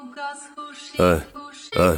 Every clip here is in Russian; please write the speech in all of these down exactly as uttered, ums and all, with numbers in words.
Ай, ай,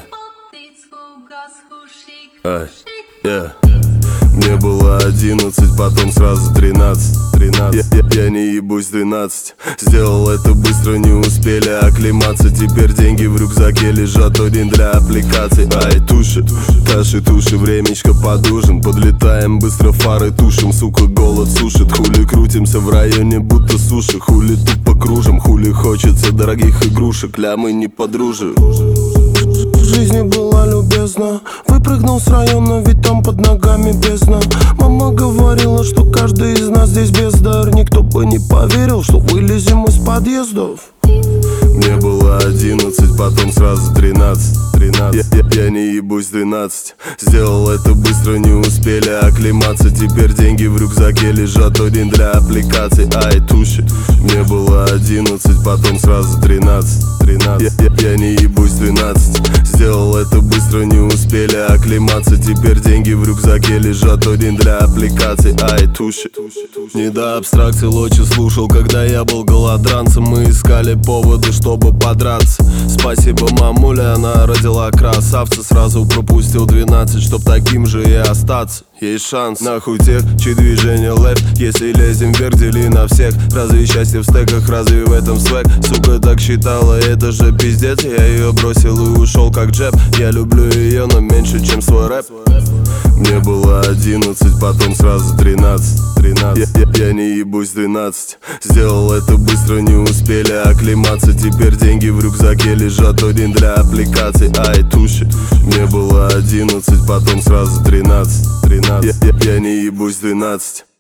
ай, yeah. Мне было одиннадцать, потом сразу тринадцать, тринадцать. Я, я, я не ебусь двенадцать. Сделал это быстро, не успели оклематься. Теперь деньги в рюкзаке лежат, один для аппликаций. Ай, туши, таши, туши, времечко под ужин. Подлетаем, быстро фары тушим, сука, голод сушит. Хули крутимся в районе, будто суши. Хули тупо кружим, хули хочется дорогих игрушек. Ля, мы не подружим. В жизни была любезна, выпрыгнул с района, ведь там под ногами бездна. Мама говорила, что каждый из нас здесь бездар. Никто бы не поверил, что вылезем из подъездов. Мне было одиннадцать, потом сразу тринадцать, тринадцать. Я, я, я не ебусь двенадцать. Сделал это быстро, не успели оклематься. Теперь деньги в рюкзаке лежат, один для аппликаций. Ай, туши. Мне было одиннадцать, потом сразу тринадцать, тринадцать. Я, я, я не ебусь двенадцать. Сделал это быстро, не успели оклематься. Теперь деньги в рюкзаке лежат, один для аппликаций. Ай, туши. Не до абстракций лочи слушал, когда я был голодранцем. Мы искали поводы, чтобы подраться. Спасибо мамуля, она родила красавца. Сразу пропустил двенадцать, чтоб таким же и остаться. Есть шанс, нахуй тех, чьи движения лeft. Если лезем вверх, дели на всех. Разве счастье в стеках, разве в этом свек? Сука так считала, это же пиздец. Я ее бросил и ушел как джеб. Я люблю ее, но меньше, чем свой рэп. Мне было одиннадцать, потом сразу тринадцать, тринадцать. Я, я, я не ебусь двенадцать. Сделал это быстро, не успели оклематься. Теперь деньги в рюкзаке лежат, один для аппликаций. Ай, туши. Мне было одиннадцать, потом сразу тринадцать, тринадцать. Я, я, я не ебусь двенадцать.